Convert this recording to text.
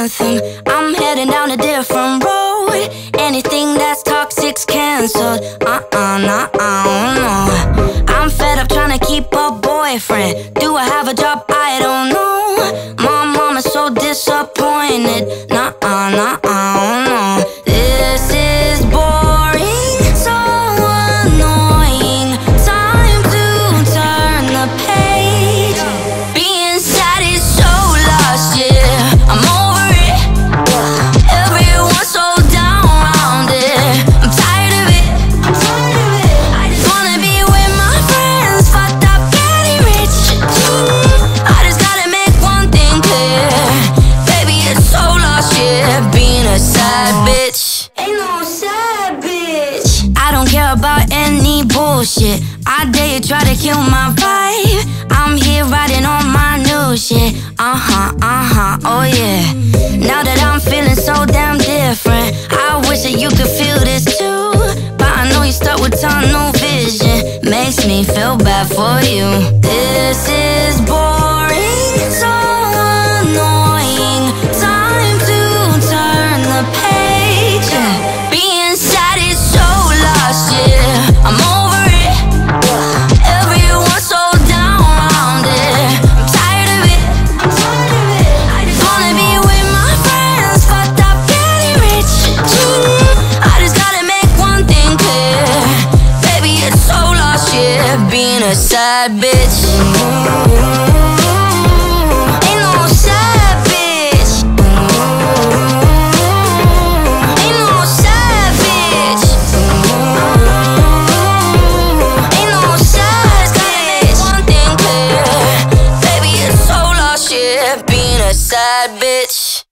anthem. I'm heading down a different road. Anything that's toxic's cancelled. No. I'm fed up trying to keep a boyfriend. Do I have a job? I don't know. My mom is so disappointed. No. This is boring, so annoying. Time to turn the page. Being sad is so lost, yeah. I'm over it. Everyone's so down around it. I'm tired of it. I just wanna be with my friends, fucked up, getting rich. I just gotta make one thing clear. Baby, it's so lost, yeah. Being a sad bitch. Ain't no sad bitch. I don't care about any bullshit. I dare you try to kill my vibe. I'm here riding on my new shit. Oh yeah. Now that I'm feeling so damn different, I wish that you could feel this too. But I know you're stuck with tunnel vision. Makes me feel bad for you. This is boring, so annoying. Time to turn the page. Being sad is so lost, yeah. I'm over it. Everyone's so down around it. I'm tired of it. I just wanna be with my friends, fucked up, getting rich. I just gotta make one thing clear. Baby, it's so lost, yeah. Being a sad bitch. Ain't no sad bitch. Ain't no sad bitch. Ain't no sad bitch. One thing clear. Baby, it's so lost, yeah. Being a sad bitch.